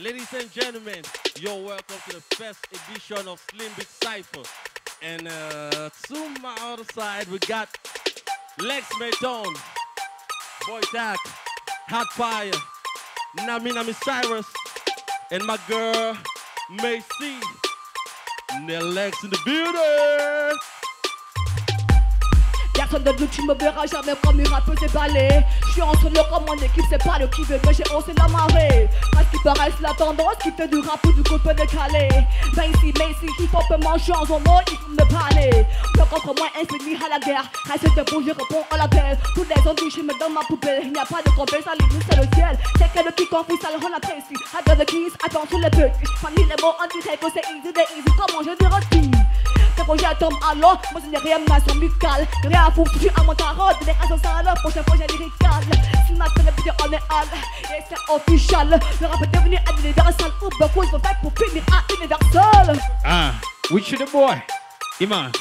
Ladies and gentlemen, you're welcome to the first edition of Slim Beat Cypher. And to my other side, we got Lex Maton, Boy Tack, Hot Fire, Nami Cyrus, and my girl, Macy. Nell Lex in the building. Personne de nous, tu me verras jamais comme un rappeur c'est balai. Je suis en solo comme mon équipe, c'est pas le qui veut, mais j'ai haussé la marée. À ce qui paraît, c'est la tendance qui fait du rap ou du coup peut décaler. Macy, hip-hop peut manger en son nom, il faut me parler. Le contre moi, infini à la guerre. Reste debout, je réponds à l'appel. Toutes les ondes, je me donne ma poubelle. Il n'y a pas de compète, ça limite, c'est le ciel. C'est que le qui confie, ça le rend apprécié. I got the keys, attends sur les petits. Parmi les mots, on dirait que c'est easy, comment je dirais-tu? Quand projet tombe à l'eau, moi je n'ai rien de nation musicale. Rien à foutre, tu à mon carotte, des raisons sales. Prochain projet lyrical. Si ma télé vidéo on est hal, et c'est official. Le rap est devenu universal. Ou beaucoup sont faits pour finir à universal. Ah, which the boy? Iman,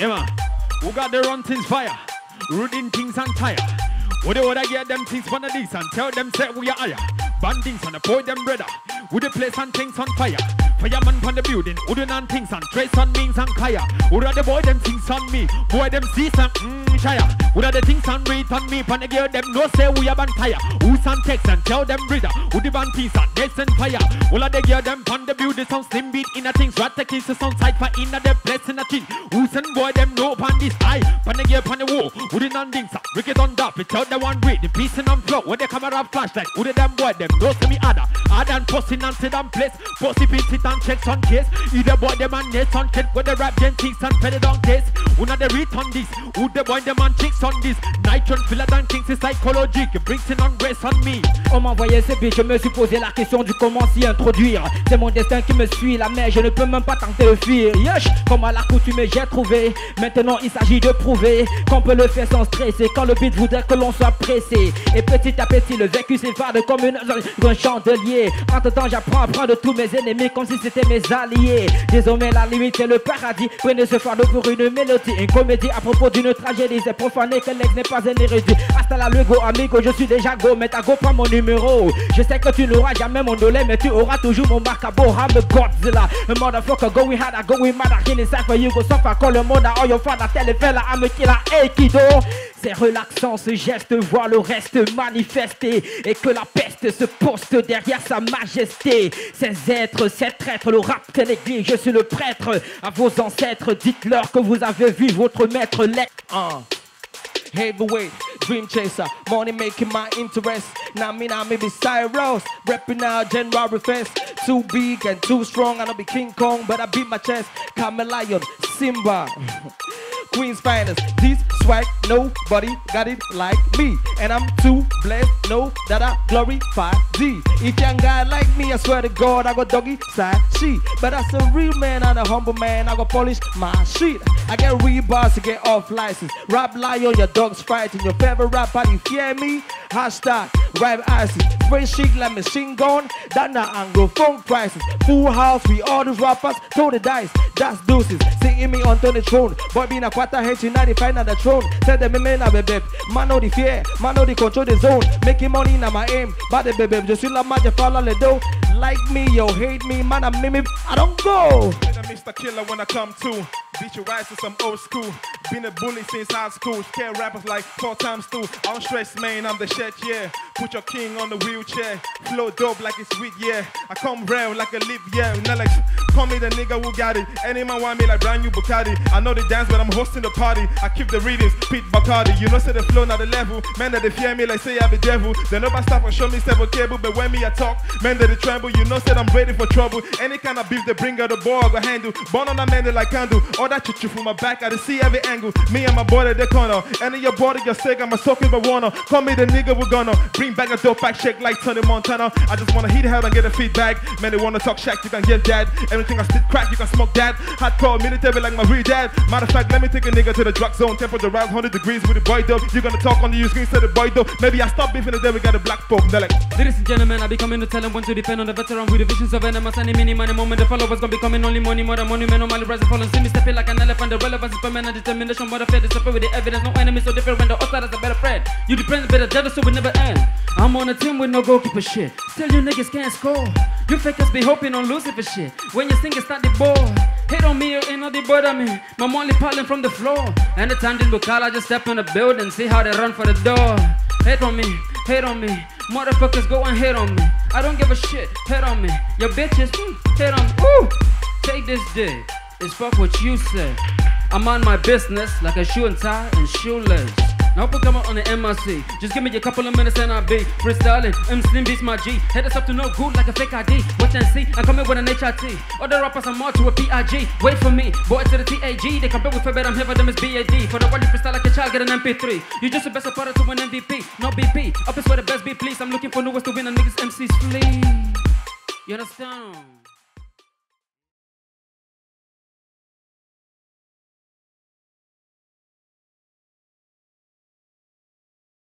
who got the run things fire? Rooting things on tire. Would I get them things from the lease and tell them say we are higher? Bandings on the boy them brother. Would the place and things on fire? Fireman from the building, wooden and things and trace on means and kaya. Would the boy them things on me? Boy them sees and shire. Would the things and read on me? Pan the girl them no say we are bantire. Who's and text and tell them brother. Would the banties and nets and fire. All of the girl them pan the building sound slim beat in a things. Rat the kids sound side for in a the place in a thing. Who's and boy them no pan this high. Pan the girl pan the wall. Wooden and things and wicked on top. It's out the one breed. The piece in on flow. When the camera flashlight. Would the them boy them no see me other. Other and posting and sit and place. Posty pin sit and checks on case. Either boy them and nets on check. With the rap gen things and fed on case. Who not the read on this. Who the boy them and chicks on this. Nitron filler than kings is psychologique. Brings in on grace on me. On m'envoyait ces billes, je me suis posé la question du comment s'y introduire. C'est mon destin qui me suit, la mer, je ne peux même pas tenter de fuir. Yesh, comme à l'accoutumée j'ai trouvé. Maintenant il s'agit de prouver qu'on peut le faire sans stresser. Quand le beat voudrait que l'on soit pressé. Et petit à petit le vécu s'évade comme un chandelier. Entre temps j'apprends à prendre tous mes ennemis comme si c'était mes alliés. Désormais la limite est le paradis. Prenez ce fardeau pour une mélodie. Une comédie à propos d'une tragédie. C'est profané que l'ex n'est pas un érudit. Hasta la luego amigo, je suis déjà go. Mais ta go prends mon numéro. Je sais que tu n'auras jamais mon dolé, mais tu auras toujours mon macabo. I'm the Godzilla. A motherfucker going hard, I going mad. I killing cypher, you go suffer. Call your mother or your father. Tell the fella I'm a killer. Hey kiddo. C'est relaxant ce geste, voir le reste manifester. Et que la peste se poste derrière sa majesté. Ces êtres, ces traîtres, le rap c'est l'église. Je suis le prêtre à vos ancêtres. Dites-leur que vous avez vu votre maître Heavyweight, dream chaser, money making my interest. Now me be Cyrus, repping out general defense. Too big and too strong, I don't be King Kong, but I beat my chest. Chameleon, Simba, Queen's finest. This swag, nobody got it like me. And I'm too blessed, know that I glorify G. If young guy like me, I swear to God, I got doggy side shit. But that's a real man and a humble man, I got polish my shit. I get real bars to get off license. Rap lion, your dog's fighting. Your favorite rapper, you fear me? Hashtag rap icy. Very chic like machine gun. That na Anglo funk crisis. Full house, we all these rappers. Throw the dice, that's deuces. Singing me on the throne. Boy, being a quarter H95 on the throne. Tell them, man, I'm a babe. Man, know the fear. Man, know the control the zone. Making money in my aim. But the baby, just feel like magic, follow the dough. Like me, yo, hate me, man, I'm mimic. I don't go. I'm Mr. Killer when I come to. Beat your ass to some old school. Been a bully since high school. Scare rappers like 4 times 2. I don't stress, man, I'm the shit, yeah. Put your king on the wheelchair. Flow dope like it's sweet, yeah. I come real like a lip, yeah. Not like, call me the nigga who got it. Any man want me like brand new Bugatti. I know the dance, but I'm hosting the party. I keep the readings, Pete Bacardi. You know, say the flow, not the level. Man, that they fear me like say I'm the devil. They never stop and show me several cable. But when me I talk, man, that they tremble. You know, said I'm ready for trouble. Any kind of beef they bring out the boy, I go handle. Born on a man they like candle. All that chuchu from my back, I see every angle. Me and my boy at the corner. Any your body, you're sick, I'm a soaking but wanna. Call me the nigga, we're gonna bring back a dope pack shake like Tony Montana. I just wanna hit hard and get a feedback. Man, they wanna talk shack, you can get that. Everything I spit crack, you can smoke that. Hardcore military like my real dad. Matter of fact, let me take a nigga to the drug zone. Temperature around 100 degrees with the boy dope. You're gonna talk on the screen, say the boy dope. Maybe I stop beefing the day we got a black poke. They're like, ladies and gentlemen, I be coming to tell them when to depend on the veteran with the visions of enemies and mini money moment. The followers gonna be coming only money, more than money, man, normally rising, falling. See me stepping like an elephant. The relevance is permanent, determination, more the fair, disappear with the evidence. No enemy so different when the outside is a better friend. You depend better, jealous, so we never end. I'm on a team with no goalkeeper shit. Still you niggas can't score. You fakers be hoping on losing for shit. When you sing, it's not the ball. Hate on me, ain't nothing but on me. My only piling from the floor. Anytime in Bukala, I just step in the building, see how they run for the door. Hate on me, hate on me. Motherfuckers go and hate on me. I don't give a shit, hate on me. Your bitches, hate on me. Ooh, take this dick. It's fuck what you say. I'm on my business like a shoe and tie and shoelace. Now hope I come out on the MRC. Just give me a couple of minutes and I'll be freestyling. Slim beats my G. Head us up to no good like a fake ID. Watch and see, I'm coming with an HRT. Other rappers are more to a PIG. Wait for me, boy to the TAG. They compare with February, I'm here for them is BAD. For the one you freestyle like a child, get an MP3. You just the best supporter to an MVP, no BP. Up is where the best be, please. I'm looking for newest to win a niggas MC's flee. You understand?